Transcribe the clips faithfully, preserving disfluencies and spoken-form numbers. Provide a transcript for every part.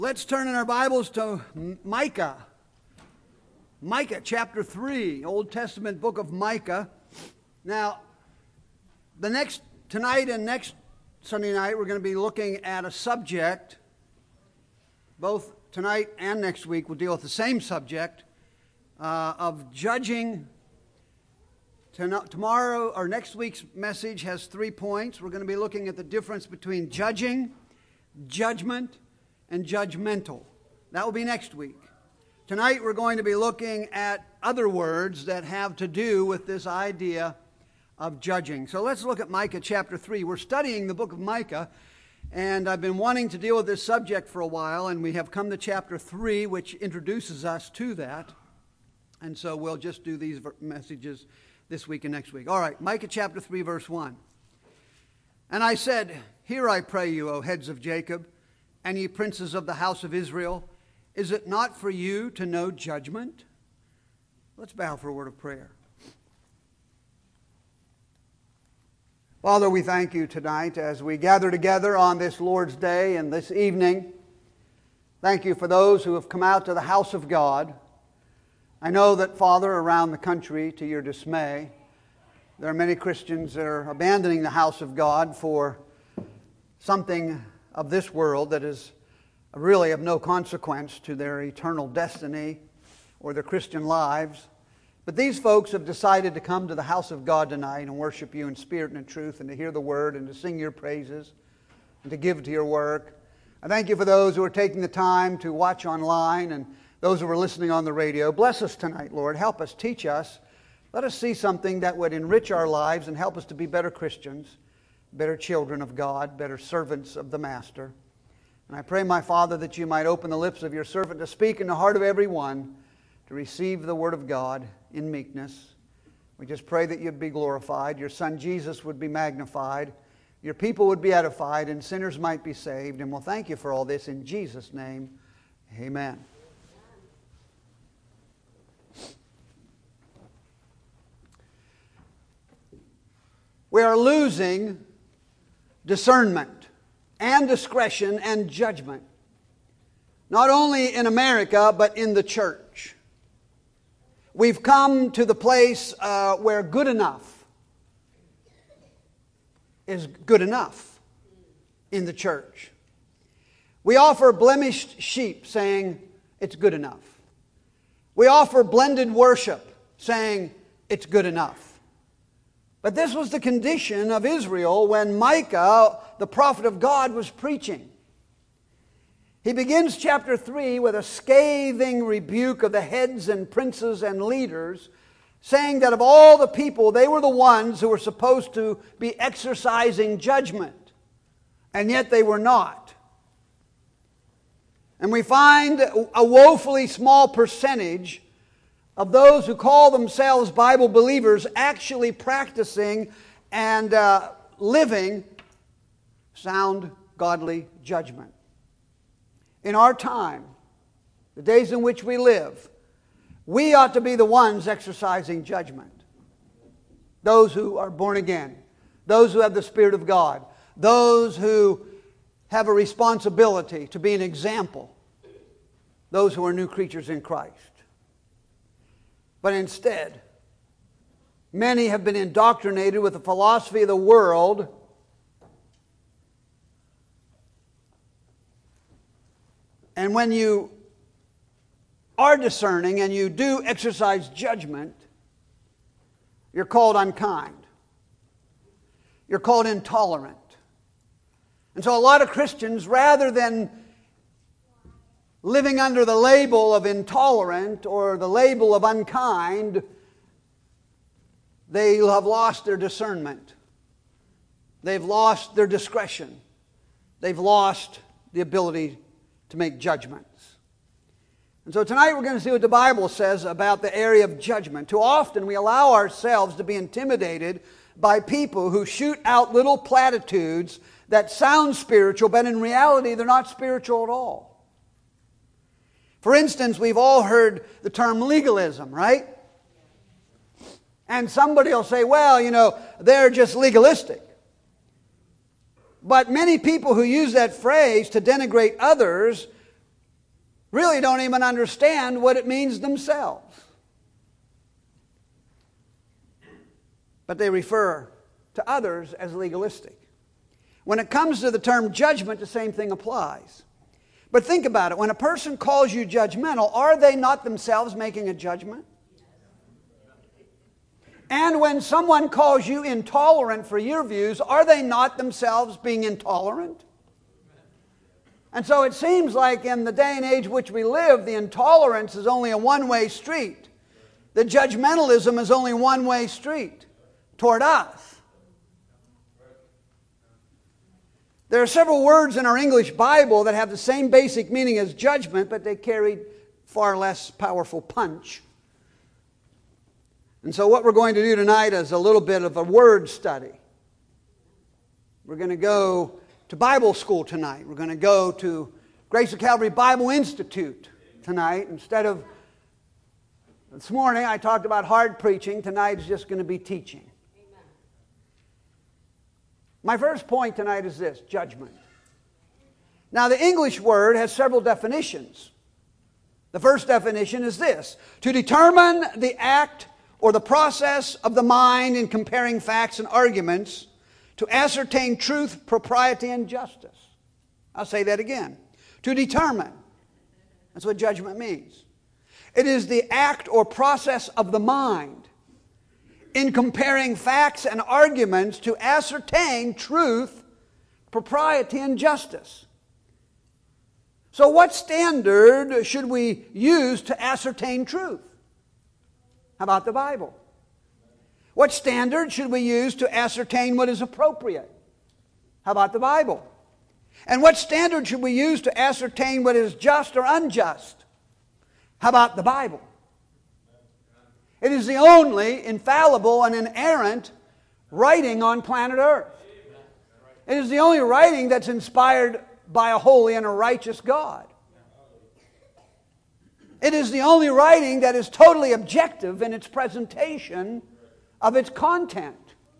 Let's turn in our Bibles to Micah. Micah chapter three, Old Testament book of Micah. Now, the next, tonight and next Sunday night, we're going to be looking at a subject. Both tonight and next week we'll deal with the same subject uh, of judging. Tomorrow, or next week's message has three points. We're going to be looking at the difference between judging, judgment, and judgmental. That will be next week. Tonight we're going to be looking at other words that have to do with this idea of judging. So let's look at Micah chapter three. We're studying the book of Micah, and I've been wanting to deal with this subject for a while, and we have come to chapter three, which introduces us to that. And so we'll just do these messages this week and next week. All right, Micah chapter three, verse one. And I said, "Hear, I pray you, O heads of Jacob, and ye princes of the house of Israel, is it not for you to know judgment?" Let's bow for a word of prayer. Father, we thank you tonight as we gather together on this Lord's Day and this evening. Thank you for those who have come out to the house of God. I know that, Father, around the country, to your dismay, there are many Christians that are abandoning the house of God for something of this world that is really of no consequence to their eternal destiny or their Christian lives. But these folks have decided to come to the house of God tonight and worship you in spirit and in truth, and to hear the word and to sing your praises and to give to your work. I thank you for those who are taking the time to watch online and those who are listening on the radio. Bless us tonight, Lord. Help us, teach us. Let us see something that would enrich our lives and help us to be better Christians, better children of God, better servants of the Master. And I pray, my Father, that you might open the lips of your servant to speak in the heart of every one, to receive the word of God in meekness. We just pray that you'd be glorified, your Son Jesus would be magnified, your people would be edified, and sinners might be saved. And we'll thank you for all this in Jesus' name. Amen. We are losing discernment and discretion and judgment, not only in America, but in the church. We've come to the place uh, where good enough is good enough in the church. We offer blemished sheep, saying it's good enough. We offer blended worship, saying it's good enough. But this was the condition of Israel when Micah, the prophet of God, was preaching. He begins chapter three with a scathing rebuke of the heads and princes and leaders, saying that of all the people, they were the ones who were supposed to be exercising judgment, and yet they were not. And we find a woefully small percentage of those who call themselves Bible believers actually practicing and uh, living sound, godly judgment. In our time, the days in which we live, we ought to be the ones exercising judgment. Those who are born again, those who have the Spirit of God, those who have a responsibility to be an example, those who are new creatures in Christ. But instead, many have been indoctrinated with the philosophy of the world, and when you are discerning and you do exercise judgment, you're called unkind. You're called intolerant. And so a lot of Christians, rather than living under the label of intolerant or the label of unkind, they have lost their discernment. They've lost their discretion. They've lost the ability to make judgments. And so tonight we're going to see what the Bible says about the area of judgment. Too often we allow ourselves to be intimidated by people who shoot out little platitudes that sound spiritual, but in reality they're not spiritual at all. For instance, we've all heard the term legalism, right? And somebody will say, well, you know, they're just legalistic. But many people who use that phrase to denigrate others really don't even understand what it means themselves. But they refer to others as legalistic. When it comes to the term judgment, the same thing applies. But think about it. When a person calls you judgmental, are they not themselves making a judgment? And when someone calls you intolerant for your views, are they not themselves being intolerant? And so it seems like in the day and age which we live, the intolerance is only a one-way street. The judgmentalism is only one-way street toward us. There are several words in our English Bible that have the same basic meaning as judgment, but they carry far less powerful punch. And so what we're going to do tonight is a little bit of a word study. We're going to go to Bible school tonight. We're going to go to Grace of Calvary Bible Institute tonight. Instead of this morning I talked about hard preaching, tonight is just going to be teaching. My first point tonight is this: judgment. Now, the English word has several definitions. The first definition is this: to determine the act or the process of the mind in comparing facts and arguments, to ascertain truth, propriety, and justice. I'll say that again. To determine. That's what judgment means. It is the act or process of the mind in comparing facts and arguments to ascertain truth, propriety, and justice. So what standard should we use to ascertain truth? How about the Bible? What standard should we use to ascertain what is appropriate? How about the Bible? And what standard should we use to ascertain what is just or unjust? How about the Bible? It is the only infallible and inerrant writing on planet Earth. It is the only writing that's inspired by a holy and a righteous God. It is the only writing that is totally objective in its presentation of its content.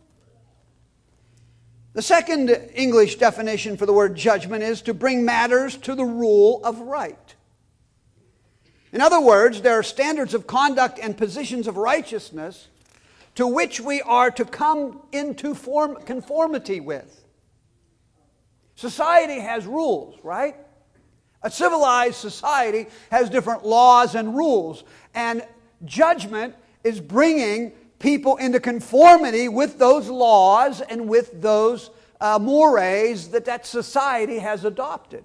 The second English definition for the word judgment is to bring matters to the rule of right. In other words, there are standards of conduct and positions of righteousness to which we are to come into form, conformity with. Society has rules, right? A civilized society has different laws and rules, and judgment is bringing people into conformity with those laws and with those uh, mores that that society has adopted.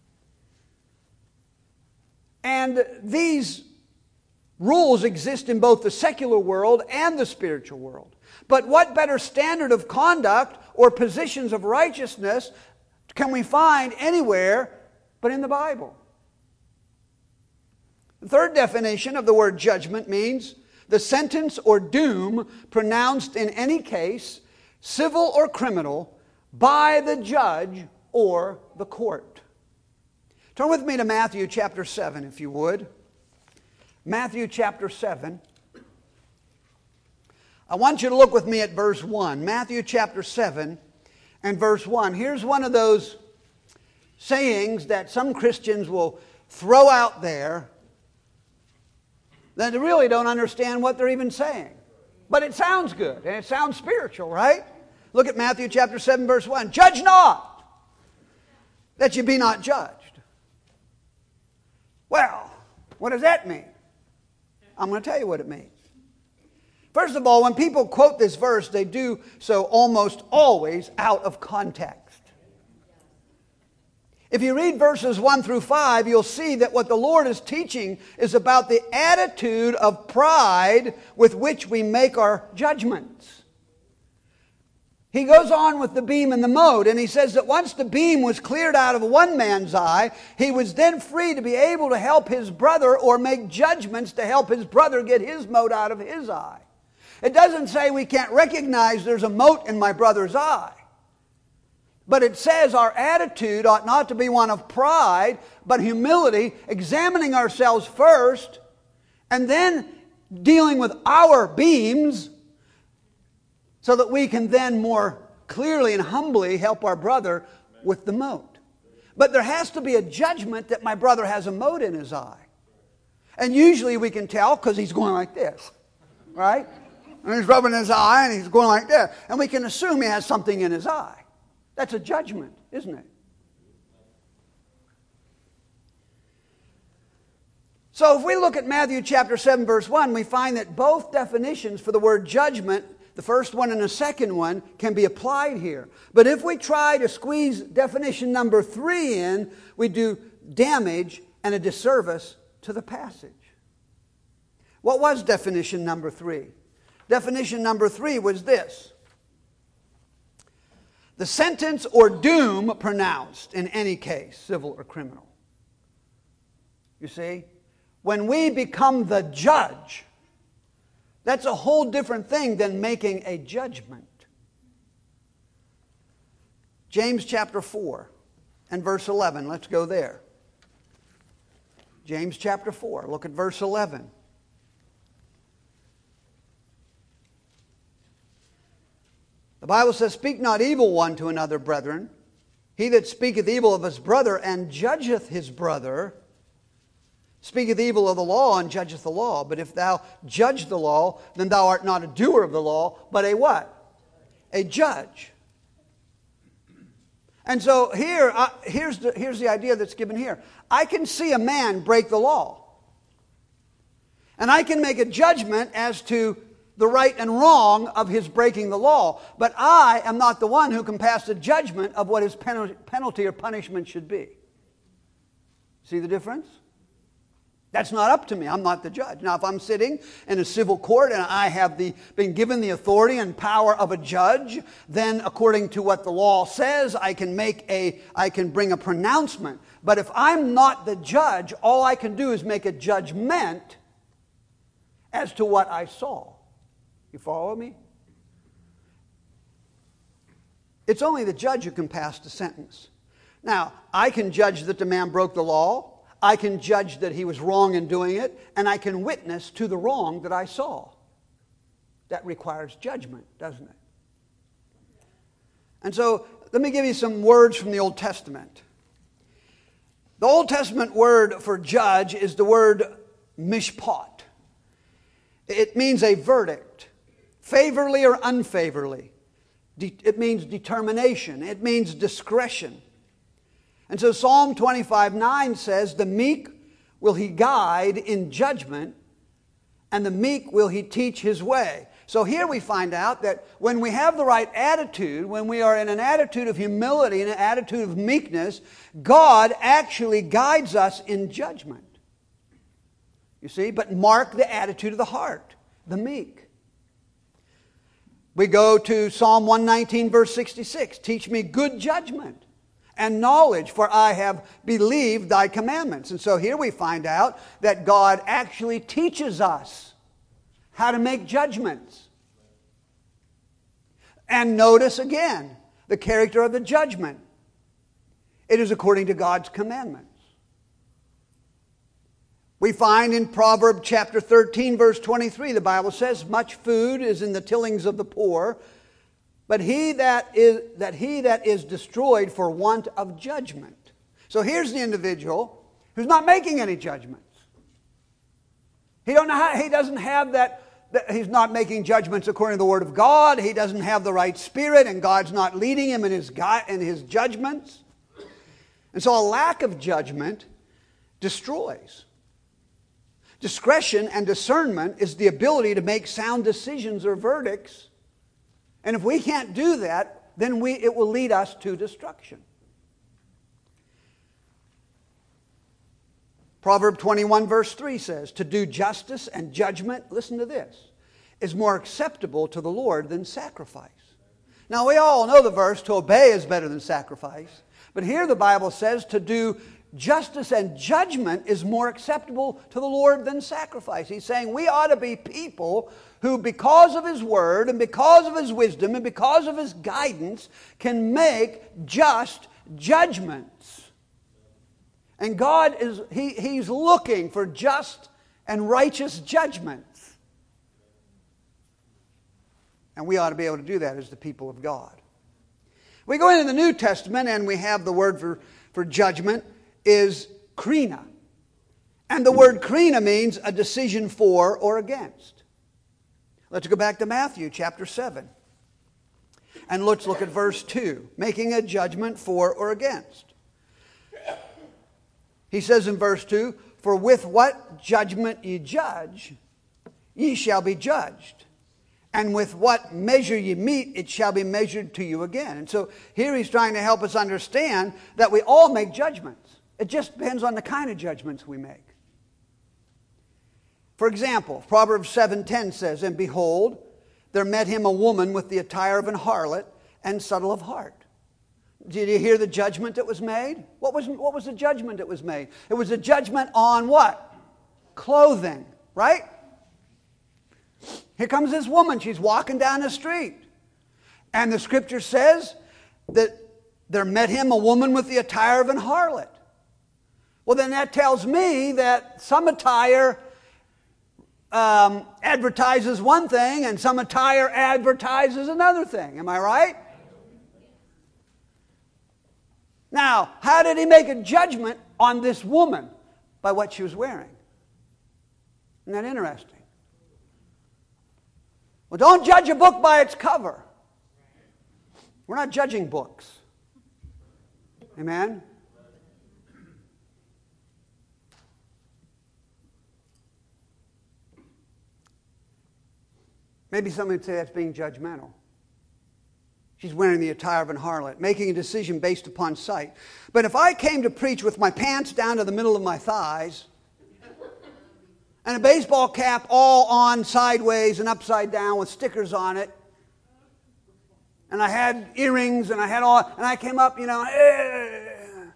And these rules exist in both the secular world and the spiritual world. But what better standard of conduct or positions of righteousness can we find anywhere but in the Bible? The third definition of the word judgment means the sentence or doom pronounced in any case, civil or criminal, by the judge or the court. Turn with me to Matthew chapter seven, if you would. Matthew chapter seven. I want you to look with me at verse one. Matthew chapter seven and verse one. Here's one of those sayings that some Christians will throw out there that they really don't understand what they're even saying. But it sounds good and it sounds spiritual, right? Look at Matthew chapter seven, verse one. Judge not, that you be not judged. Well, what does that mean? I'm going to tell you what it means. First of all, when people quote this verse, they do so almost always out of context. If you read verses one through five, you'll see that what the Lord is teaching is about the attitude of pride with which we make our judgments. He goes on with the beam and the mote, and he says that once the beam was cleared out of one man's eye, he was then free to be able to help his brother or make judgments to help his brother get his mote out of his eye. It doesn't say we can't recognize there's a mote in my brother's eye. But it says our attitude ought not to be one of pride, but humility, examining ourselves first, and then dealing with our beams, so that we can then more clearly and humbly help our brother with the mote. But there has to be a judgment that my brother has a mote in his eye. And usually we can tell because he's going like this, right? And he's rubbing his eye and he's going like this. And we can assume he has something in his eye. That's a judgment, isn't it? So if we look at Matthew chapter seven, verse one, we find that both definitions for the word judgment, the first one and the second one, can be applied here. But if we try to squeeze definition number three in, we do damage and a disservice to the passage. What was definition number three? Definition number three was this: the sentence or doom pronounced in any case, civil or criminal. You see? When we become the judge, that's a whole different thing than making a judgment. James chapter four and verse eleven. Let's go there. James chapter four. Look at verse eleven. The Bible says, "Speak not evil one to another, brethren. He that speaketh evil of his brother and judgeth his brother speaketh evil of the law and judgeth the law. But if thou judge the law, then thou art not a doer of the law, but a what? A judge." And so here, uh, here's, the, here's the idea that's given here. I can see a man break the law. And I can make a judgment as to the right and wrong of his breaking the law. But I am not the one who can pass a judgment of what his penalty or punishment should be. See the difference? That's not up to me. I'm not the judge. Now, if I'm sitting in a civil court and I have the, been given the authority and power of a judge, then according to what the law says, I can make a, I can bring a pronouncement. But if I'm not the judge, all I can do is make a judgment as to what I saw. You follow me? It's only the judge who can pass the sentence. Now, I can judge that the man broke the law. I can judge that he was wrong in doing it, and I can witness to the wrong that I saw. That requires judgment, doesn't it? And so, let me give you some words from the Old Testament. The Old Testament word for judge is the word mishpat. It means a verdict, favorably or unfavorably. It means determination. It means discretion. And so Psalm twenty-five nine says, "The meek will he guide in judgment, and the meek will he teach his way." So here we find out that when we have the right attitude, when we are in an attitude of humility, in an attitude of meekness, God actually guides us in judgment. You see, but mark the attitude of the heart, the meek. We go to Psalm one nineteen verse sixty-six, "Teach me good judgment and knowledge, for I have believed thy commandments." And so here we find out that God actually teaches us how to make judgments. And notice again the character of the judgment. It is according to God's commandments. We find in Proverbs chapter thirteen verse twenty-three, the Bible says, "Much food is in the tillings of the poor, but he that is that he that is destroyed for want of judgment." So here's the individual who's not making any judgments. He don't know how, he doesn't have that, that. He's not making judgments according to the Word of God. He doesn't have the right spirit, and God's not leading him in his in his judgments. And so a lack of judgment destroys. Discretion and discernment is the ability to make sound decisions or verdicts. And if we can't do that, then we, it will lead us to destruction. Proverbs twenty-one verse three says, "To do justice and judgment," listen to this, "is more acceptable to the Lord than sacrifice." Now we all know the verse, "To obey is better than sacrifice." But here the Bible says to do justice and judgment is more acceptable to the Lord than sacrifice. He's saying we ought to be people who, because of His Word and because of His wisdom and because of His guidance, can make just judgments. And God is he, He's looking for just and righteous judgments. And we ought to be able to do that as the people of God. We go into the New Testament and we have the word for for judgment is krina. And the word krina means a decision for or against. Let's go back to Matthew chapter seven. And let's look at verse two. Making a judgment for or against. He says in verse two, for with what judgment ye judge, ye shall be judged. And with what measure ye meet, it shall be measured to you again. And so here he's trying to help us understand that we all make judgments. It just depends on the kind of judgments we make. For example, Proverbs seven ten says, and behold, there met him a woman with the attire of an harlot and subtle of heart. Did you hear the judgment that was made? What was, what was the judgment that was made? It was a judgment on what? Clothing, right? Here comes this woman. She's walking down the street. And the scripture says that there met him a woman with the attire of an harlot. Well, then that tells me that some attire um, advertises one thing and some attire advertises another thing. Am I right? Now, how did he make a judgment on this woman? By what she was wearing. Isn't that interesting? Well, don't judge a book by its cover. We're not judging books. Amen? Maybe somebody would say that's being judgmental. She's wearing the attire of an harlot, making a decision based upon sight. But if I came to preach with my pants down to the middle of my thighs, and a baseball cap all on sideways and upside down with stickers on it, and I had earrings and I had all, and I came up, you know, eh.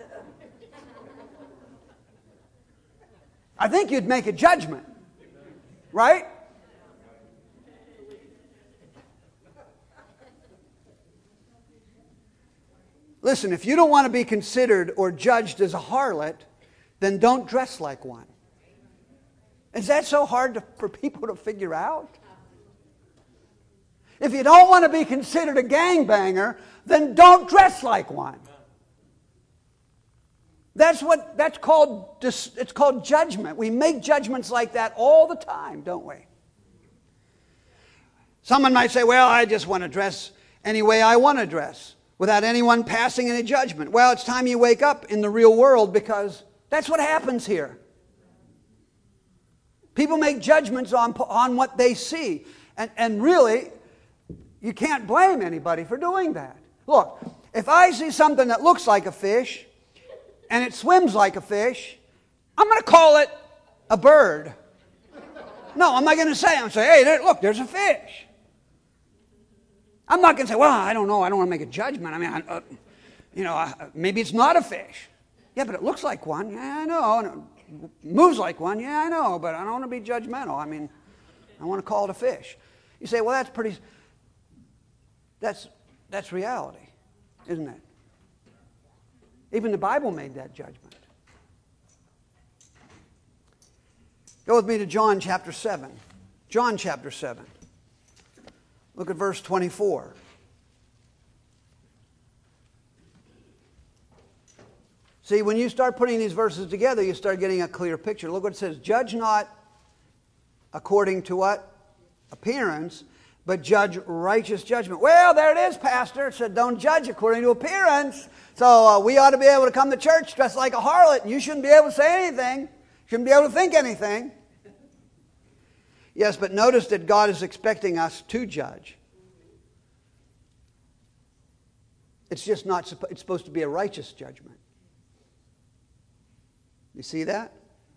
I think you'd make a judgment, right? Listen, if you don't want to be considered or judged as a harlot, then don't dress like one. Is that so hard to, for people to figure out? If you don't want to be considered a gangbanger, then don't dress like one. That's what that's called. It's called judgment. We make judgments like that all the time, don't we? Someone might say, well, I just want to dress any way I want to dress without anyone passing any judgment. Well, it's time you wake up in the real world, because that's what happens here. People make judgments on, on what they see. And, and really, you can't blame anybody for doing that. Look, if I see something that looks like a fish and it swims like a fish, I'm going to call it a bird. No, I'm not going to say, I'm going to say, hey, there, look, there's a fish. I'm not going to say, well, I don't know, I don't want to make a judgment. I mean, I, uh, you know, uh, maybe it's not a fish. Yeah, but it looks like one. Yeah, I know. And it moves like one. Yeah, I know, but I don't want to be judgmental. I mean, I want to call it a fish. You say, well, that's pretty, that's, that's reality, isn't it? Even the Bible made that judgment. Go with me to John chapter seven. John chapter seven. Look at verse twenty-four. See, when you start putting these verses together, you start getting a clear picture. Look what it says. Judge not according to what? Appearance, but judge righteous judgment. Well, there it is, Pastor. It said don't judge according to appearance. So uh, we ought to be able to come to church dressed like a harlot, and you shouldn't be able to say anything. Shouldn't be able to think anything. Yes, but notice that God is expecting us to judge. It's just not, it's supposed to be a righteous judgment. You see that?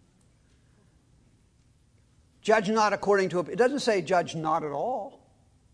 Judge not according to, it doesn't say judge not at all.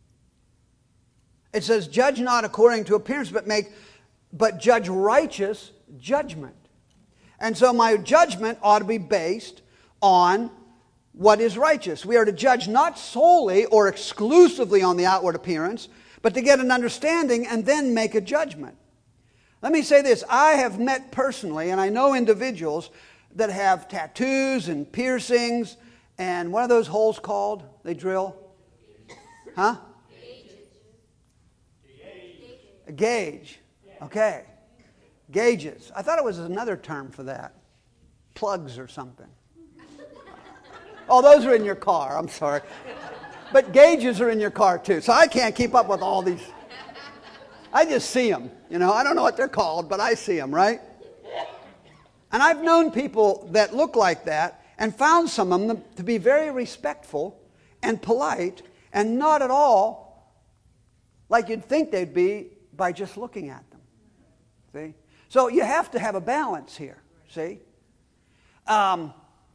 It says judge not according to appearance, but make, but judge righteous judgment. And so my judgment ought to be based on what is righteous. We are to judge not solely or exclusively on the outward appearance, but to get an understanding and then make a judgment. Let me say this. I have met personally, and I know individuals that have tattoos and piercings, and what are those holes called they drill? Huh? A gauge. Okay. Gauges. I thought it was another term for that. Plugs or something. Oh, those are in your car. I'm sorry. But gauges are in your car too. So I can't keep up with all these. I just see them. You know, I don't know what they're called, but I see them, right? And I've known people that look like that and found some of them to be very respectful and polite and not at all like you'd think they'd be by just looking at them. See? So you have to have a balance here. See? Um,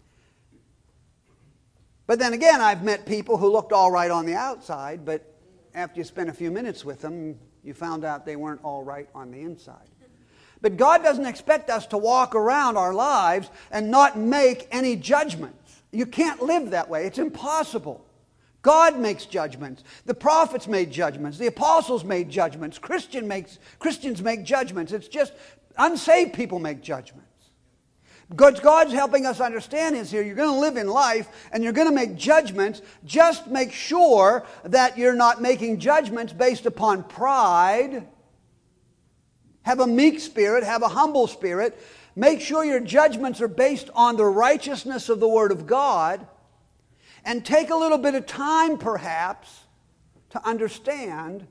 but then again, I've met people who looked all right on the outside, but after you spent a few minutes with them, you found out they weren't all right on the inside. But God doesn't expect us to walk around our lives and not make any judgments. You can't live that way. It's impossible. God makes judgments. The prophets made judgments. The apostles made judgments. Christian makes, Christians make judgments. It's just unsaved people make judgments. What God's helping us understand is here, you're going to live in life and you're going to make judgments. Just make sure that you're not making judgments based upon pride. Have a meek spirit, have a humble spirit. Make sure your judgments are based on the righteousness of the Word of God. And take a little bit of time, perhaps, to understand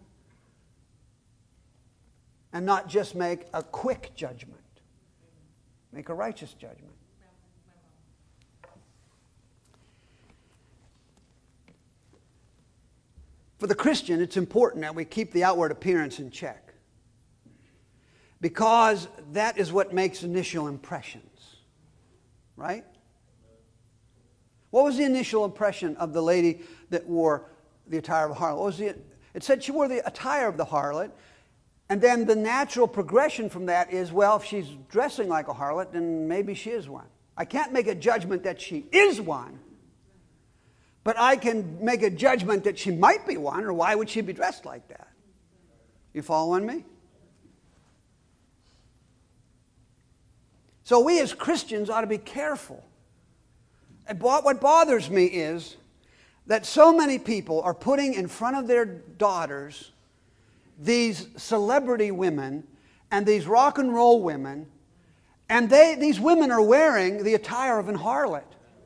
and not just make a quick judgment. Make a righteous judgment. For the Christian, it's important that we keep the outward appearance in check, because that is what makes initial impressions. Right? What was the initial impression of the lady that wore the attire of a harlot? What was the, it said she wore the attire of the harlot, and then the natural progression from that is, well, if she's dressing like a harlot, then maybe she is one. I can't make a judgment that she is one, but I can make a judgment that she might be one, or why would she be dressed like that? You following me? So we as Christians ought to be careful. And what bothers me is that so many people are putting in front of their daughters these celebrity women and these rock and roll women, and they these women are wearing the attire of an harlot.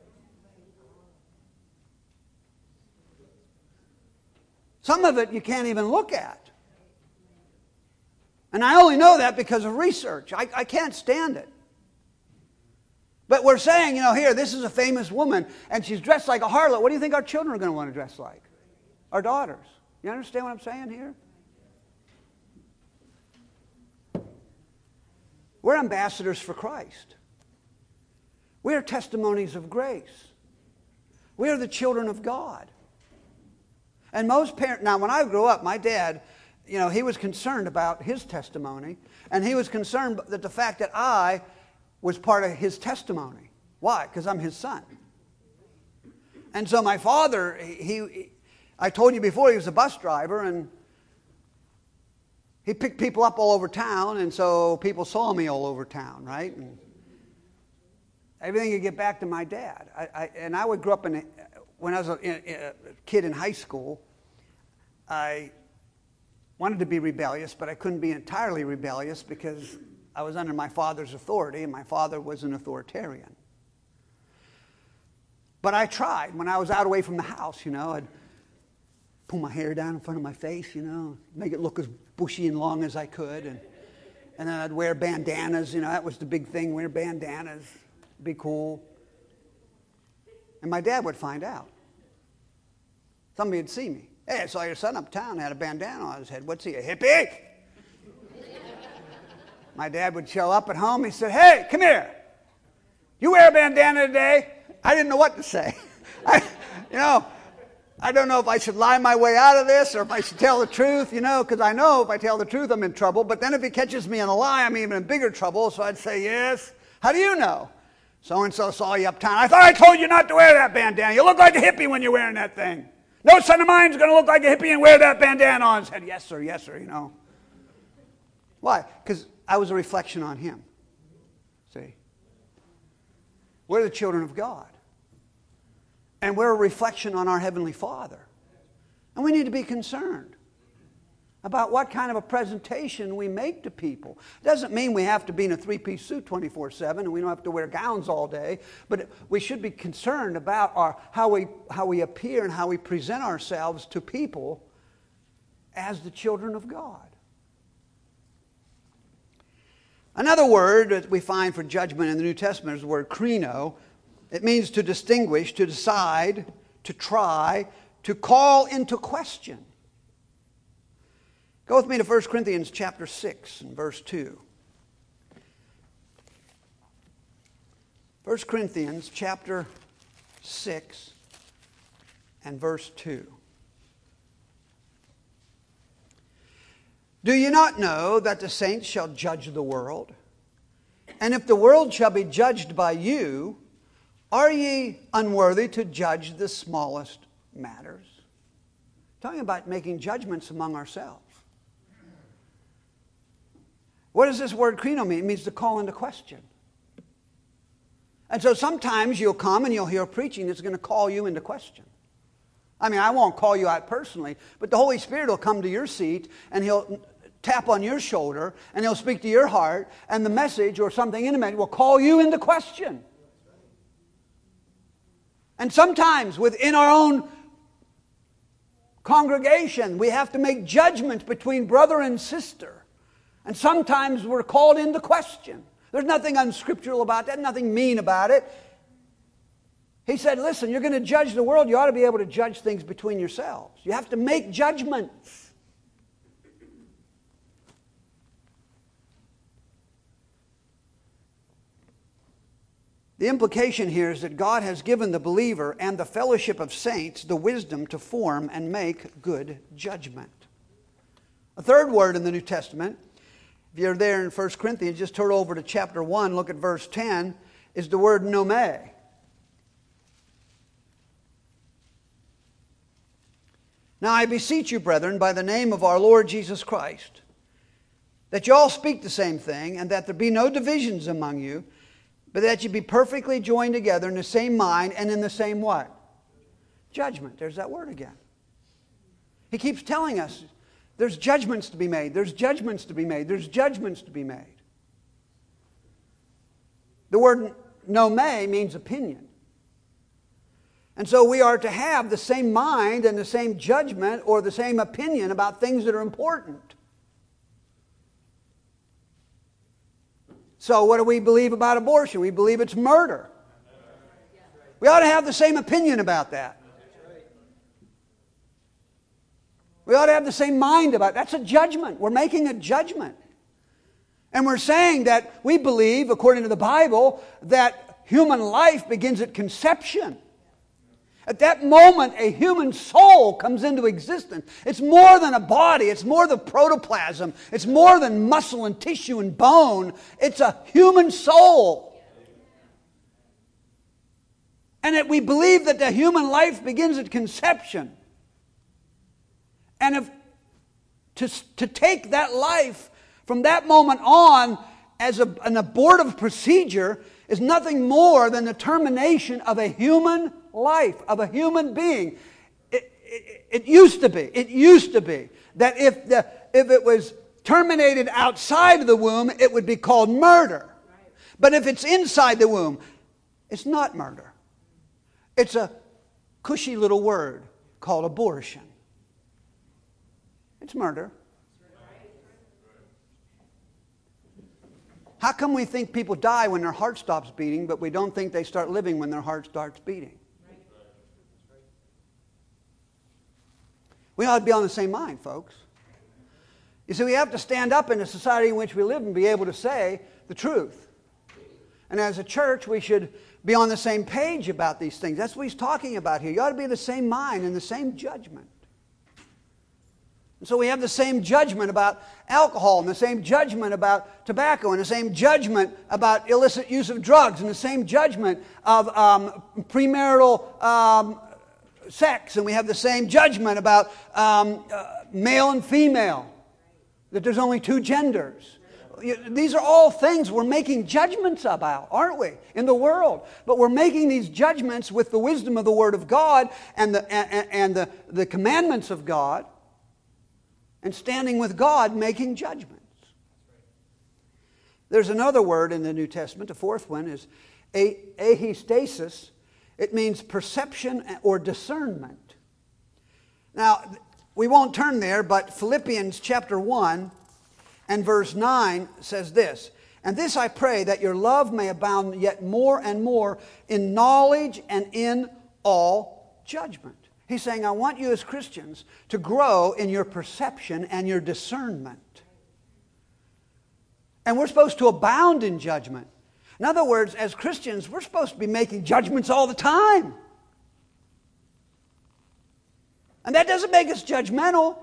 Some of it you can't even look at. And I only know that because of research. I, I can't stand it. But we're saying, you know, here, this is a famous woman, and she's dressed like a harlot. What do you think our children are going to want to dress like? Our daughters. You understand what I'm saying here? We're ambassadors for Christ. We are testimonies of grace. We are the children of God. And most parents, now when I grew up, my dad, you know, he was concerned about his testimony, and he was concerned that the fact that I was part of his testimony. Why? Because I'm his son. And so my father, he, he, I told you before, he was a bus driver, and he picked people up all over town, and so people saw me all over town, right? And everything could get back to my dad. I, I, and I would grow up in, a, when I was a, a kid in high school, I wanted to be rebellious, but I couldn't be entirely rebellious because I was under my father's authority, and my father was an authoritarian. But I tried. When I was out away from the house, you know, I'd pull my hair down in front of my face, you know, make it look as bushy and long as I could. And, and then I'd wear bandanas, you know, that was the big thing, wear bandanas, be cool. And my dad would find out. Somebody would see me. Hey, I saw your son uptown, had a bandana on his head. What's he, a hippie? My dad would show up at home. He said, hey, come here. You wear a bandana today? I didn't know what to say. I, you know, I don't know if I should lie my way out of this or if I should tell the truth, you know, because I know if I tell the truth, I'm in trouble. But then if he catches me in a lie, I'm even in bigger trouble. So I'd say, yes. How do you know? So-and-so saw you uptown. I thought I told you not to wear that bandana. You look like a hippie when you're wearing that thing. No son of mine's going to look like a hippie and wear that bandana on his head. Yes, sir, yes, sir, you know. Why? Because I was a reflection on him. See? We're the children of God. And we're a reflection on our Heavenly Father. And we need to be concerned about what kind of a presentation we make to people. It doesn't mean we have to be in a three-piece suit twenty-four seven and we don't have to wear gowns all day, but we should be concerned about our, how we, how we appear and how we present ourselves to people as the children of God. Another word that we find for judgment in the New Testament is the word krino. It means to distinguish, to decide, to try, to call into question. Go with me to First Corinthians chapter six and verse two. First Corinthians chapter six and verse two. Do you not know that the saints shall judge the world? And if the world shall be judged by you, are ye unworthy to judge the smallest matters? Talking about making judgments among ourselves. What does this word krino mean? It means to call into question. And so sometimes you'll come and you'll hear preaching that's going to call you into question. I mean, I won't call you out personally, but the Holy Spirit will come to your seat and He'll tap on your shoulder and He'll speak to your heart, and the message or something in the message will call you into question. And sometimes within our own congregation, we have to make judgments between brother and sister. And sometimes we're called into question. There's nothing unscriptural about that, nothing mean about it. He said, listen, you're going to judge the world. You ought to be able to judge things between yourselves. You have to make judgments. The implication here is that God has given the believer and the fellowship of saints the wisdom to form and make good judgment. A third word in the New Testament, if you're there in First Corinthians, just turn over to chapter one, look at verse ten, is the word nome. Now I beseech you, brethren, by the name of our Lord Jesus Christ, that you all speak the same thing, and that there be no divisions among you, but that you be perfectly joined together in the same mind and in the same what? Judgment. There's that word again. He keeps telling us there's judgments to be made. There's judgments to be made. There's judgments to be made. The word nome means opinion. And so we are to have the same mind and the same judgment or the same opinion about things that are important. So what do we believe about abortion? We believe it's murder. We ought to have the same opinion about that. We ought to have the same mind about it. That's a judgment. We're making a judgment. And we're saying that we believe, according to the Bible, that human life begins at conception. At that moment, a human soul comes into existence. It's more than a body. It's more than protoplasm. It's more than muscle and tissue and bone. It's a human soul. And that we believe that the human life begins at conception. And if to, to take that life from that moment on as a, an abortive procedure is nothing more than the termination of a human life, of a human being. It, it, it used to be, it used to be that if, the, if it was terminated outside of the womb, it would be called murder. But if it's inside the womb, it's not murder. It's a cushy little word called abortion. It's murder. How come we think people die when their heart stops beating, but we don't think they start living when their heart starts beating? We ought to be on the same mind, folks. You see, we have to stand up in the society in which we live and be able to say the truth. And as a church, we should be on the same page about these things. That's what he's talking about here. You ought to be of the same mind and the same judgment. And so we have the same judgment about alcohol, and the same judgment about tobacco, and the same judgment about illicit use of drugs, and the same judgment of um, premarital um, sex, and we have the same judgment about um, uh, male and female, that there's only two genders. These are all things we're making judgments about, aren't we, in the world? But we're making these judgments with the wisdom of the Word of God and the, and, and the, the commandments of God. and standing with God making judgments. There's another word in the New Testament, the fourth one is ahistasis. It means perception or discernment. Now, we won't turn there, but Philippians chapter one and verse nine says this, "And this I pray, that your love may abound yet more and more in knowledge and in all judgment." He's saying, I want you as Christians to grow in your perception and your discernment. And we're supposed to abound in judgment. In other words, as Christians, we're supposed to be making judgments all the time. And that doesn't make us judgmental.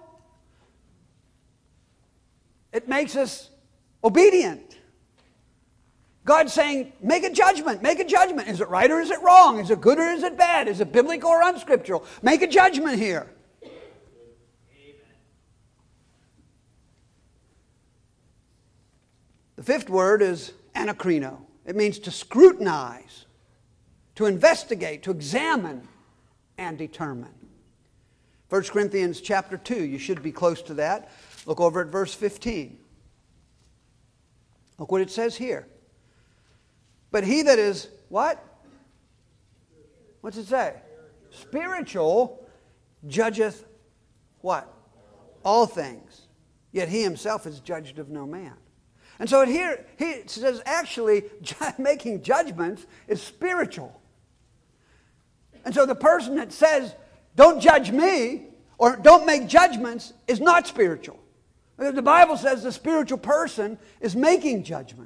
It makes us obedient. God's saying, make a judgment, make a judgment. Is it right or is it wrong? Is it good or is it bad? Is it biblical or unscriptural? Make a judgment here. Amen. The fifth word is anakrino. It means to scrutinize, to investigate, to examine, and determine. First Corinthians chapter two, you should be close to that. Look over at verse fifteen. Look what it says here. But he that is, what? What's it say? Spiritual judgeth what? All things. Yet he himself is judged of no man. And so here he says actually making judgments is spiritual. And so the person that says, don't judge me or don't make judgments is not spiritual. Because the Bible says the spiritual person is making judgments.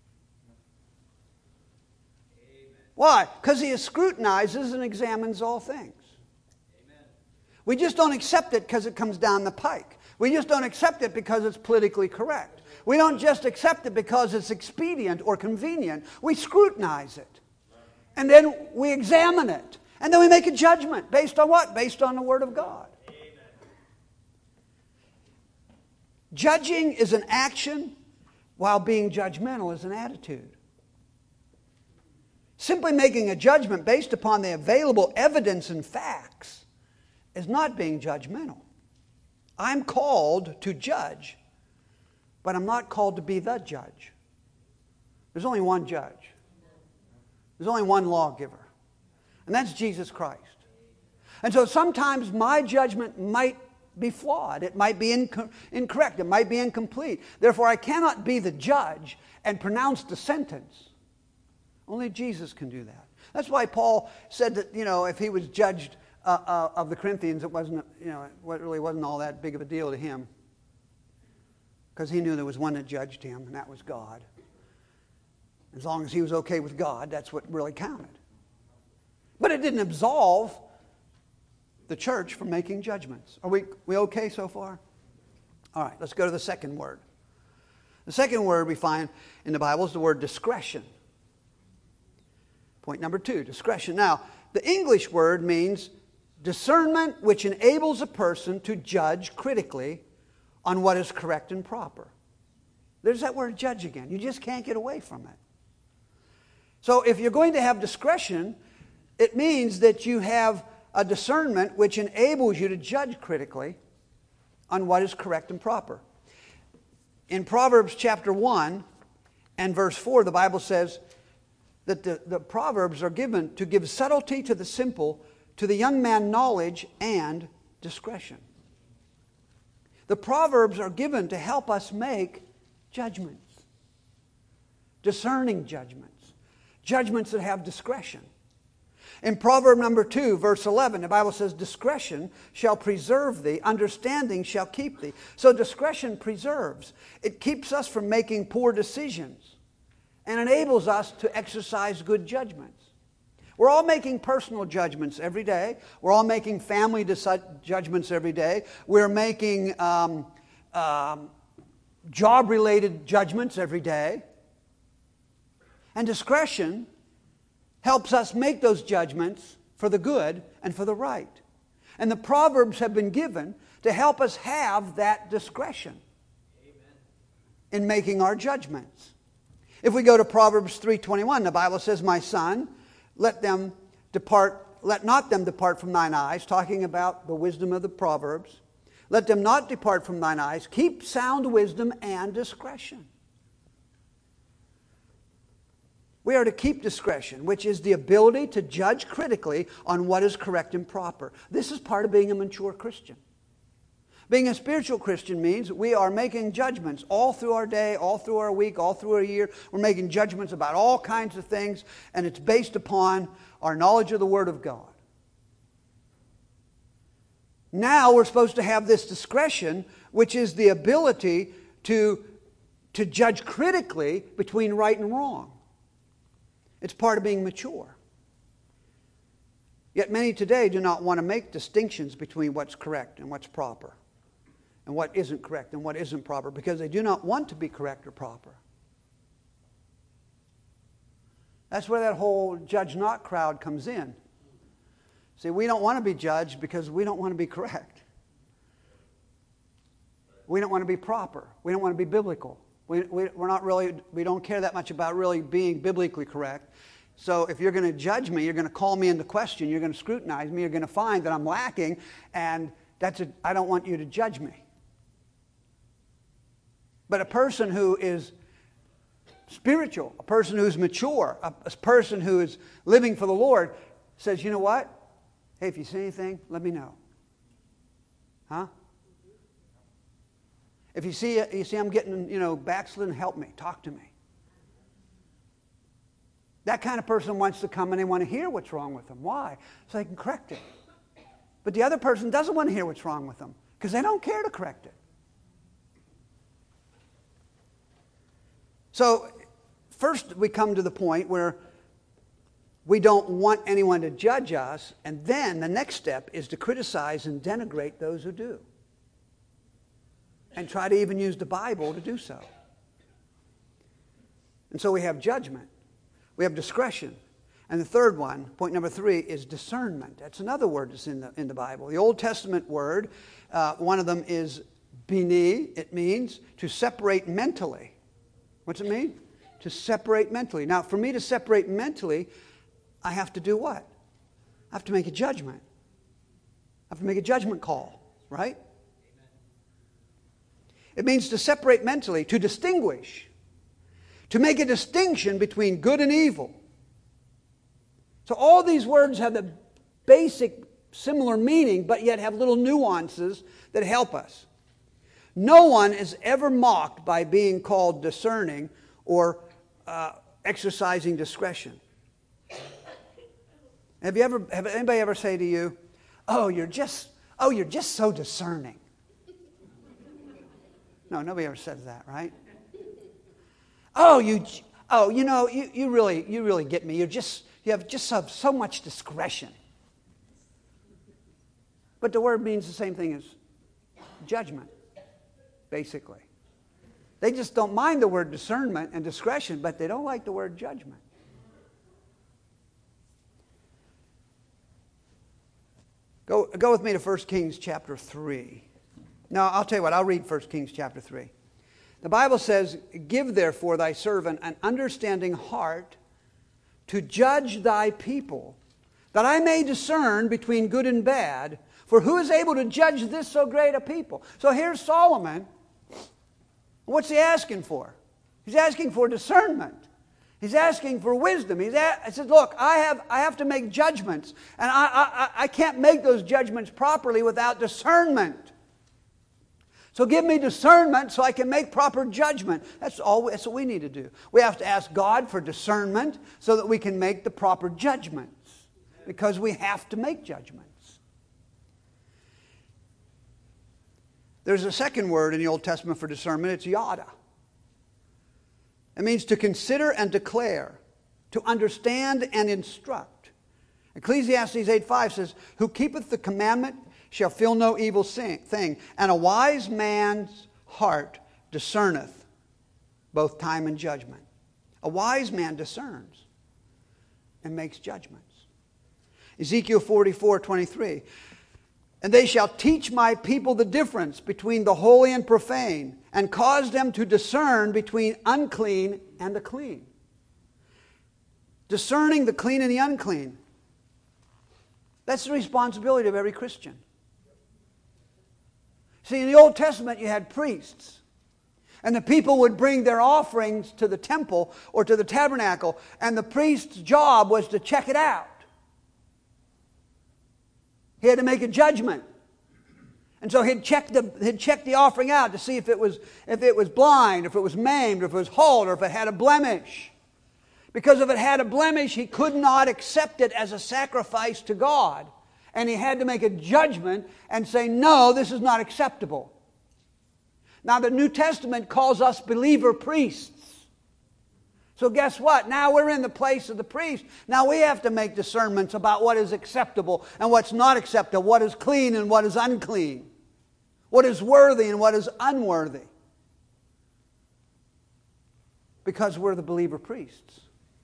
Why? Because he scrutinizes and examines all things. Amen. We just don't accept it because it comes down the pike. We just don't accept it because it's politically correct. We don't just accept it because it's expedient or convenient. We scrutinize it. And then we examine it. And then we make a judgment. Based on what? Based on the Word of God. Amen. Judging is an action, while being judgmental is an attitude. Simply making a judgment based upon the available evidence and facts is not being judgmental. I'm called to judge, but I'm not called to be the judge. There's only one judge. There's only one lawgiver, and that's Jesus Christ. And so sometimes my judgment might be flawed. It might be inc- incorrect. It might be incomplete. Therefore, I cannot be the judge and pronounce the sentence. Only Jesus can do that. That's why Paul said that, you know, if he was judged uh, uh, of the Corinthians, it wasn't, you know, it really wasn't all that big of a deal to him. Because he knew there was one that judged him, and that was God. As long as he was okay with God, that's what really counted. But it didn't absolve the church from making judgments. Are we, we okay so far? All right, let's go to the second word. The second word we find in the Bible is the word discretion. Point number two, discretion. Now, the English word means discernment which enables a person to judge critically on what is correct and proper. There's that word judge again. You just can't get away from it. So if you're going to have discretion, it means that you have a discernment which enables you to judge critically on what is correct and proper. In Proverbs chapter one and verse four, the Bible says that the, the Proverbs are given to give subtlety to the simple, to the young man knowledge and discretion. The Proverbs are given to help us make judgments, discerning judgments, judgments that have discretion. In Proverb number two, verse eleven, the Bible says, discretion shall preserve thee, understanding shall keep thee. So discretion preserves. It keeps us from making poor decisions and enables us to exercise good judgments. We're all making personal judgments every day. We're all making family deci- judgments every day. We're making um, um, job-related judgments every day. And discretion helps us make those judgments for the good and for the right. And the Proverbs have been given to help us have that discretion in making our judgments. If we go to Proverbs three twenty-one, the Bible says, my son, let them depart, let not them depart from thine eyes, talking about the wisdom of the Proverbs. Let them not depart from thine eyes. Keep sound wisdom and discretion. We are to keep discretion, which is the ability to judge critically on what is correct and proper. This is part of being a mature Christian. Being a spiritual Christian means we are making judgments all through our day, all through our week, all through our year. We're making judgments about all kinds of things, and it's based upon our knowledge of the Word of God. Now we're supposed to have this discretion, which is the ability to, to judge critically between right and wrong. It's part of being mature. Yet many today do not want to make distinctions between what's correct and what's proper, and what isn't correct and what isn't proper, because they do not want to be correct or proper. That's where that whole judge not crowd comes in. See, we don't want to be judged because we don't want to be correct. We don't want to be proper. We don't want to be biblical. We, we, we're not really, we don't care that much about really being biblically correct. So if you're going to judge me, you're going to call me into question, you're going to scrutinize me, you're going to find that I'm lacking, and that's a, I don't want you to judge me. But a person who is spiritual, a person who's mature, a, a person who is living for the Lord says, you know what? Hey, if you see anything, let me know. Huh? If you see you see I'm getting, you know, backslidden, help me. Talk to me. That kind of person wants to come and they want to hear what's wrong with them. Why? So they can correct it. But the other person doesn't want to hear what's wrong with them because they don't care to correct it. So first we come to the point where we don't want anyone to judge us, and then the next step is to criticize and denigrate those who do. And try to even use the Bible to do so. And so we have judgment. We have discretion. And the third one, point number three, is discernment. That's another word that's in the, in the Bible. The Old Testament word, uh, one of them is bini. It means to separate mentally. What's it mean? To separate mentally. Now, for me to separate mentally, I have to do what? I have to make a judgment. I have to make a judgment call, right? It means to separate mentally, to distinguish, to make a distinction between good and evil. So all these words have the basic similar meaning, but yet have little nuances that help us. No one is ever mocked by being called discerning or uh, exercising discretion. Have you ever? Have anybody ever say to you, "Oh, you're just, oh, you're just so discerning"? No, nobody ever says that, right? Oh, you, oh, you know, you, you really, you really get me. You're just, you have just so, so much discretion. But the word means the same thing as judgment, basically. They just don't mind the word discernment and discretion, but they don't like the word judgment. Go, go with me to First Kings chapter three. Now, I'll tell you what, I'll read First Kings chapter three. The Bible says, "Give therefore thy servant an understanding heart to judge thy people, that I may discern between good and bad. For who is able to judge this so great a people?" So here's Solomon. What's he asking for? He's asking for discernment. He's asking for wisdom. He's a, he says, look, I have, I have to make judgments. And I, I, I can't make those judgments properly without discernment. So give me discernment so I can make proper judgment. That's all. That's what we need to do. We have to ask God for discernment so that we can make the proper judgments. Because we have to make judgments. There's a second word in the Old Testament for discernment. It's yada. It means to consider and declare, to understand and instruct. Ecclesiastes eight five says, "Who keepeth the commandment shall feel no evil thing, and a wise man's heart discerneth both time and judgment." A wise man discerns and makes judgments. Ezekiel forty-four twenty-three, "And they shall teach my people the difference between the holy and profane, and cause them to discern between unclean and the clean." Discerning the clean and the unclean. That's the responsibility of every Christian. See, in the Old Testament you had priests. And the people would bring their offerings to the temple or to the tabernacle. And the priest's job was to check it out. He had to make a judgment. And so he'd check the, he'd check the offering out to see if it was, if it was blind, if it was maimed, if it was halt, or if it had a blemish. Because if it had a blemish, he could not accept it as a sacrifice to God. And he had to make a judgment and say, no, this is not acceptable. Now the New Testament calls us believer priests. So guess what? Now we're in the place of the priest. Now we have to make discernments about what is acceptable and what's not acceptable, what is clean and what is unclean, what is worthy and what is unworthy. Because we're the believer priests.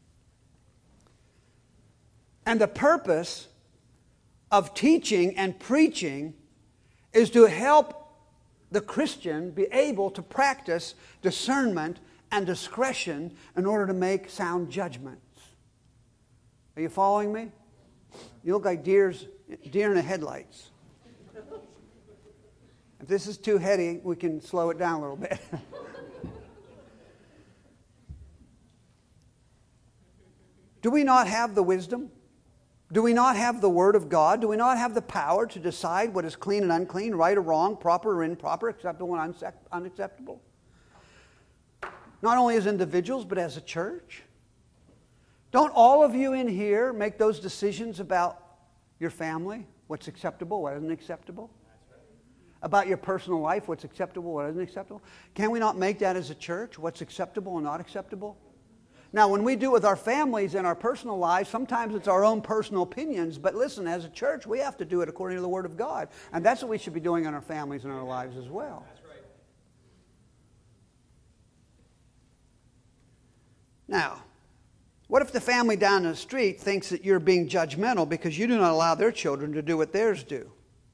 And the purpose of teaching and preaching is to help the Christian be able to practice discernment and discretion in order to make sound judgments. Are you following me? You look like deers, deer in the headlights. If this is too heady, we can slow it down a little bit. Do we not have the wisdom? Do we not have the Word of God? Do we not have the power to decide what is clean and unclean, right or wrong, proper or improper, acceptable and unacceptable? Not only as individuals, but as a church. Don't all of you in here make those decisions about your family? What's acceptable, what isn't acceptable? About your personal life, what's acceptable, what isn't acceptable? Can we not make that as a church? What's acceptable and not acceptable? Now, when we do with our families and our personal lives, sometimes it's our own personal opinions. But listen, as a church, we have to do it according to the Word of God. And that's what we should be doing in our families and our lives as well. That's right. Now, what if the family down the street thinks that you're being judgmental because you do not allow their children to do what theirs do?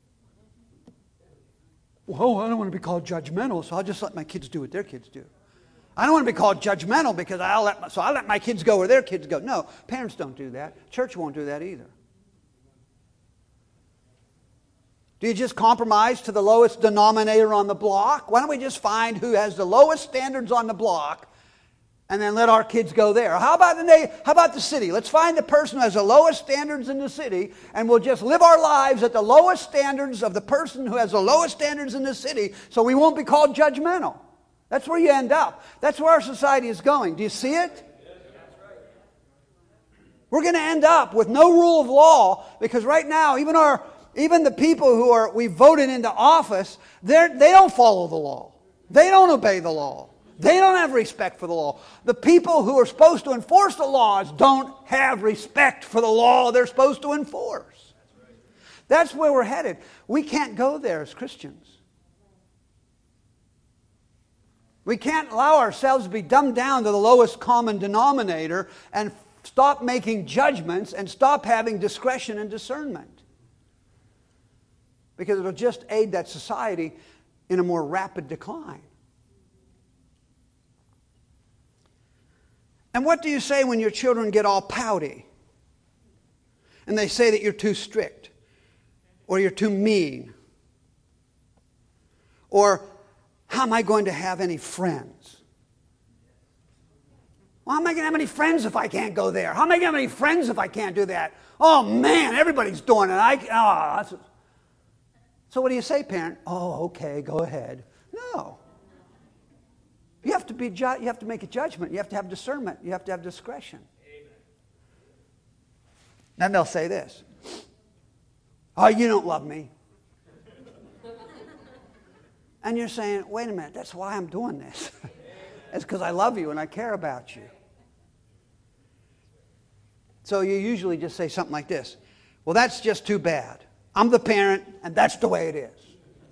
Well, I don't want to be called judgmental, so I'll just let my kids do what their kids do. I don't want to be called judgmental because I'll let my, so I'll let my kids go where their kids go. No, parents don't do that. Church won't do that either. Do you just compromise to the lowest denominator on the block? Why don't we just find who has the lowest standards on the block and then let our kids go there? How about the, how about the city? Let's find the person who has the lowest standards in the city, and we'll just live our lives at the lowest standards of the person who has the lowest standards in the city, so we won't be called judgmental. That's where you end up. That's where our society is going. Do you see it? We're going to end up with no rule of law, because right now, even our even the people who are we voted into office, they they don't follow the law. They don't obey the law. They don't have respect for the law. The people who are supposed to enforce the laws don't have respect for the law they're supposed to enforce. That's where we're headed. We can't go there as Christians. We can't allow ourselves to be dumbed down to the lowest common denominator and stop making judgments and stop having discretion and discernment. Because it'll just aid that society in a more rapid decline. And what do you say when your children get all pouty? And they say that you're too strict, or you're too mean, or how am I going to have any friends? Well, how am I going to have any friends if I can't go there? How am I going to have any friends if I can't do that? Oh man, everybody's doing it. I, oh, that's a... So what do you say, parent? Oh, okay, go ahead. No. You have to be. Ju- you have to make a judgment. You have to have discernment. You have to have discretion. Amen. Then they'll say this. Oh, you don't love me. And you're saying, wait a minute, that's why I'm doing this. It's because I love you and I care about you. So you usually just say something like this. Well, that's just too bad. I'm the parent and that's the way it is.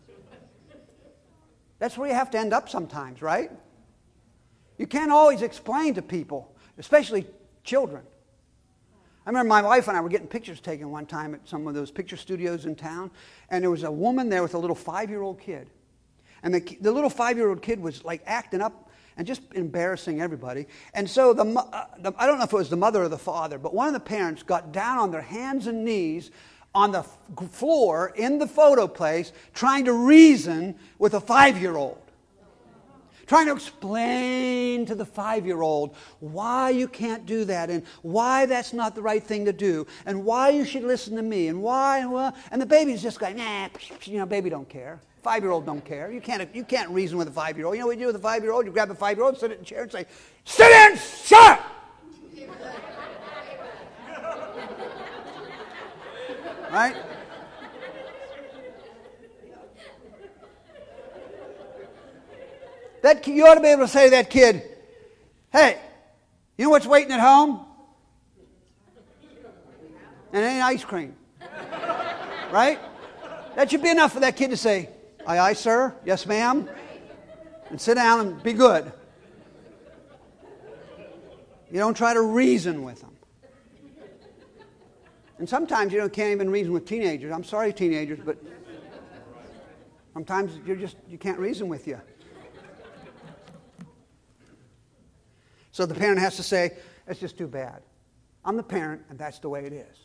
That's where you have to end up sometimes, right? You can't always explain to people, especially children. I remember my wife and I were getting pictures taken one time at some of those picture studios in town, and there was a woman there with a little five-year-old kid. And the, the little five-year-old kid was like acting up and just embarrassing everybody. And so the, uh, the I don't know if it was the mother or the father, but one of the parents got down on their hands and knees on the floor in the photo place trying to reason with a five-year-old. Trying to explain to the five-year-old why you can't do that and why that's not the right thing to do and why you should listen to me and why and well, and the baby's just going, nah, you know, baby don't care. Five-year-old don't care. You can't you can't reason with a five-year-old. You know what you do with a five-year-old? You grab a five-year-old, sit it in a chair and say, sit in, shut up! Right? That you ought to be able to say to that kid, hey, you know what's waiting at home? And it ain't ice cream. Right? That should be enough for that kid to say, aye, aye, sir. Yes, ma'am. And sit down and be good. You don't try to reason with them. And sometimes you know, can't even reason with teenagers. I'm sorry, teenagers, but sometimes you're just you can't reason with you. So the parent has to say, it's just too bad. I'm the parent, and that's the way it is.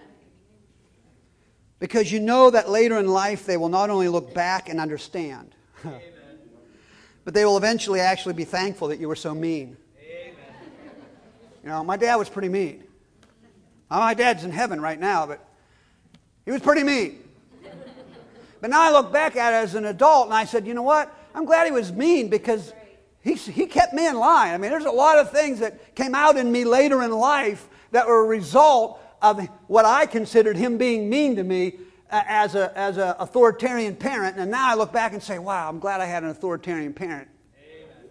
Because you know that later in life they will not only look back and understand, but they will eventually actually be thankful that you were so mean. Amen. You know, my dad was pretty mean. Well, my dad's in heaven right now, but he was pretty mean. But now I look back at it as an adult, and I said, you know what? I'm glad he was mean because he, he kept me in line. I mean, there's a lot of things that came out in me later in life that were a result of what I considered him being mean to me as a as an authoritarian parent. And now I look back and say, wow, I'm glad I had an authoritarian parent. Amen.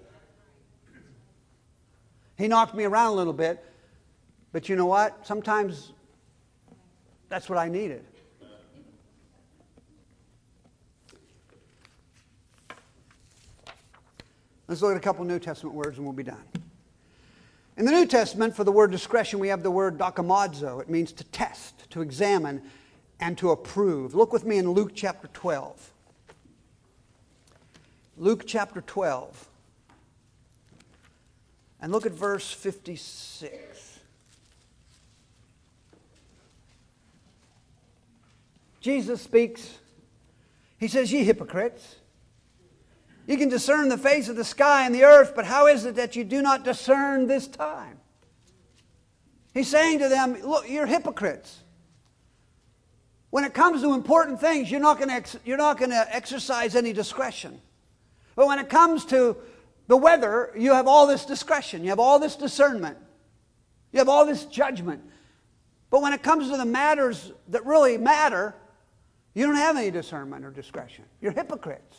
He knocked me around a little bit, but you know what? Sometimes that's what I needed. Let's look at a couple New Testament words and we'll be done. In the New Testament, for the word discretion, we have the word dokimazo. It means to test, to examine, and to approve. Look with me in Luke chapter twelve. Luke chapter twelve. And look at verse fifty-six. Jesus speaks. He says, ye hypocrites, you can discern the face of the sky and the earth, but how is it that you do not discern this time? He's saying to them, look, you're hypocrites. When it comes to important things, you're not going to ex- you're not going to exercise any discretion. But when it comes to the weather, you have all this discretion. You have all this discernment. You have all this judgment. But when it comes to the matters that really matter, you don't have any discernment or discretion. You're hypocrites.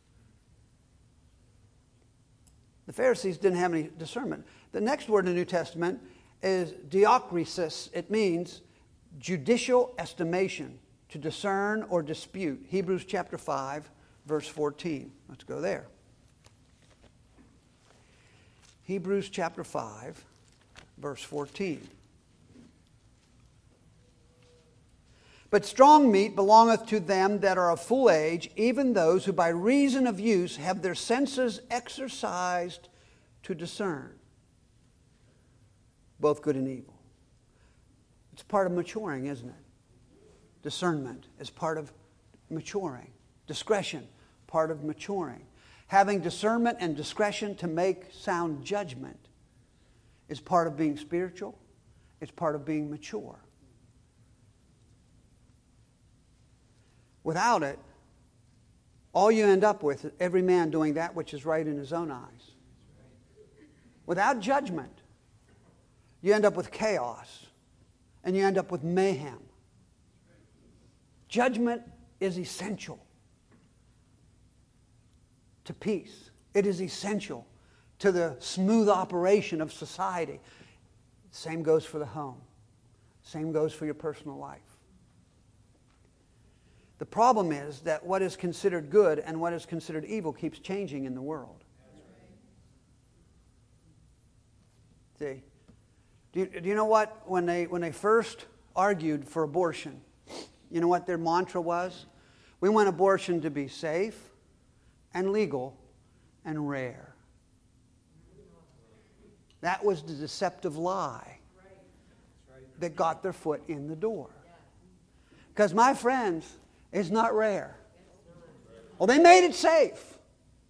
The Pharisees didn't have any discernment. The next word in the New Testament is diokrisis. It means judicial estimation, to discern or dispute. Hebrews chapter five, verse fourteen. Let's go there. Hebrews chapter five, verse fourteen. But strong meat belongeth to them that are of full age, even those who by reason of use have their senses exercised to discern both good and evil. It's part of maturing, isn't it? Discernment is part of maturing. Discretion, part of maturing. Having discernment and discretion to make sound judgment is part of being spiritual. It's part of being mature. Without it, all you end up with is every man doing that which is right in his own eyes. Without judgment, you end up with chaos and you end up with mayhem. Judgment is essential to peace. It is essential to the smooth operation of society. Same goes for the home. Same goes for your personal life. The problem is that what is considered good and what is considered evil keeps changing in the world. See? Do you, do you know what? When they, when they first argued for abortion, you know what their mantra was? We want abortion to be safe and legal and rare. That was the deceptive lie that got their foot in the door. Because, my friends, it's not rare. Well, they made it safe.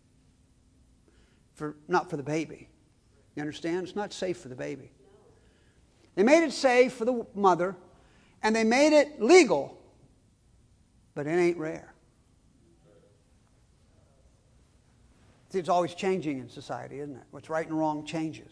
For, not for the baby. You understand? It's not safe for the baby. They made it safe for the mother, and they made it legal, but it ain't rare. See, it's always changing in society, isn't it? What's right and wrong changes.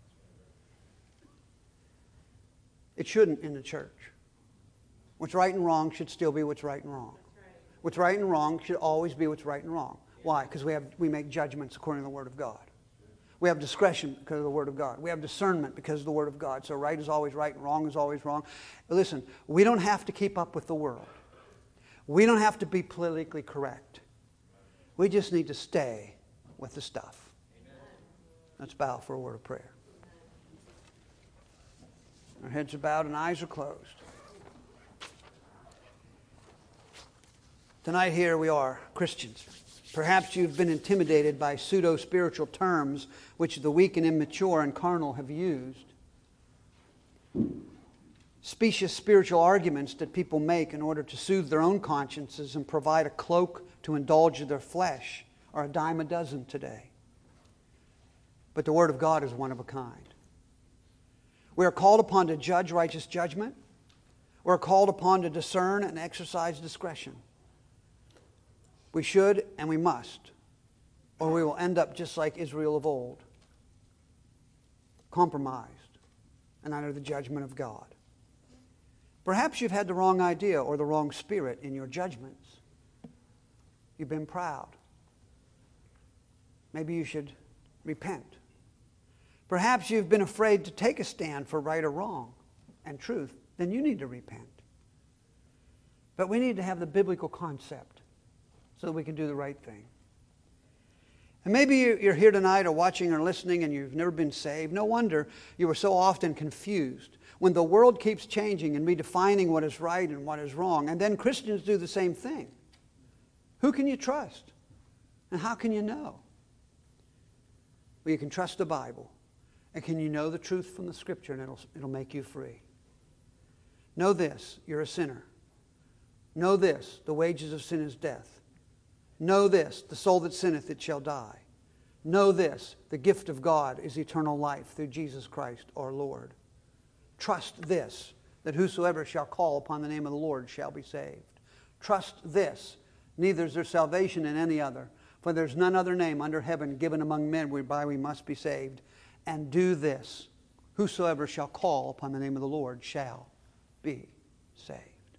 It shouldn't in the church. What's right and wrong should still be what's right and wrong. What's right and wrong should always be what's right and wrong. Why? Because we have we make judgments according to the Word of God. We have discretion because of the Word of God. We have discernment because of the Word of God. So right is always right and wrong is always wrong. But listen, we don't have to keep up with the world. We don't have to be politically correct. We just need to stay with the stuff. Let's bow for a word of prayer. Our heads are bowed and eyes are closed. Tonight here we are, Christians. Perhaps you've been intimidated by pseudo-spiritual terms which the weak and immature and carnal have used. Specious spiritual arguments that people make in order to soothe their own consciences and provide a cloak to indulge their flesh are a dime a dozen today. But the Word of God is one of a kind. We are called upon to judge righteous judgment. We are called upon to discern and exercise discretion. We should and we must, or we will end up just like Israel of old, compromised and under the judgment of God. Perhaps you've had the wrong idea or the wrong spirit in your judgments. You've been proud. Maybe you should repent. Perhaps you've been afraid to take a stand for right or wrong and truth. Then you need to repent. But we need to have the biblical concept so that we can do the right thing. And maybe you're here tonight or watching or listening and you've never been saved. No wonder you were so often confused. When the world keeps changing and redefining what is right and what is wrong, and then Christians do the same thing. Who can you trust? And how can you know? Well, you can trust the Bible. And can you know the truth from the Scripture, and it'll, it'll make you free. Know this, you're a sinner. Know this, the wages of sin is death. Know this, the soul that sinneth, it shall die. Know this, the gift of God is eternal life through Jesus Christ our Lord. Trust this, that whosoever shall call upon the name of the Lord shall be saved. Trust this, neither is there salvation in any other, for there's none other name under heaven given among men whereby we must be saved. And do this, whosoever shall call upon the name of the Lord shall be saved.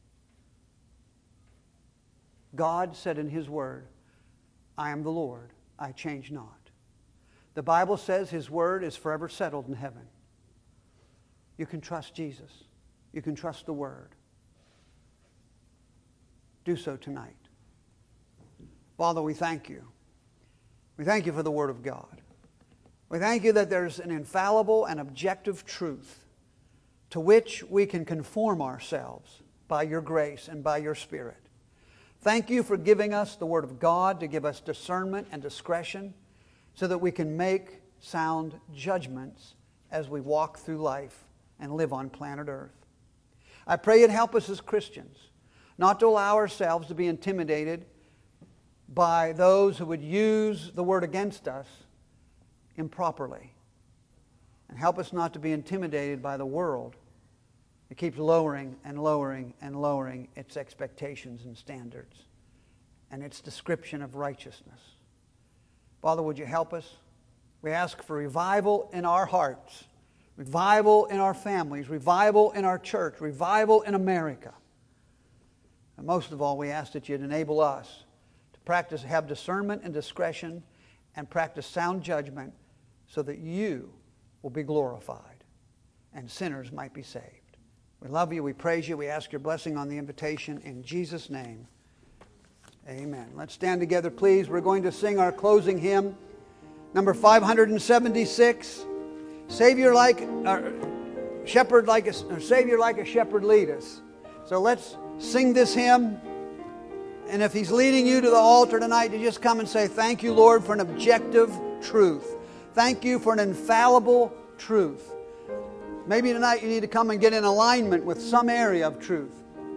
God said in His Word, I am the Lord, I change not. The Bible says His Word is forever settled in heaven. You can trust Jesus. You can trust the Word. Do so tonight. Father, we thank You. We thank You for the Word of God. We thank You that there's an infallible and objective truth to which we can conform ourselves by Your grace and by Your Spirit. Thank You for giving us the Word of God to give us discernment and discretion so that we can make sound judgments as we walk through life and live on planet Earth. I pray You'd help us as Christians not to allow ourselves to be intimidated by those who would use the Word against us improperly. And help us not to be intimidated by the world. It keeps lowering and lowering and lowering its expectations and standards and its description of righteousness. Father, would You help us? We ask for revival in our hearts, revival in our families, revival in our church, revival in America. And most of all, we ask that You'd enable us to practice, have discernment and discretion and practice sound judgment so that You will be glorified and sinners might be saved. We love You, we praise You, we ask Your blessing on the invitation in Jesus' name. Amen. Let's stand together, please. We're going to sing our closing hymn, number five hundred seventy-six. Savior like uh, shepherd like a or Savior like a shepherd lead us. So let's sing this hymn. And if He's leading you to the altar tonight, to just come and say, thank You, Lord, for an objective truth. Thank You for an infallible truth. Maybe tonight you need to come and get in alignment with some area of truth.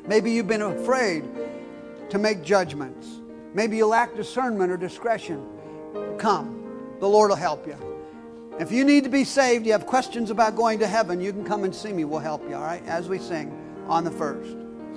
Maybe you've been afraid to make judgments. Maybe you lack discernment or discretion. Come. The Lord will help you. If you need to be saved, you have questions about going to heaven, you can come and see me. We'll help you, all right, as we sing on the first.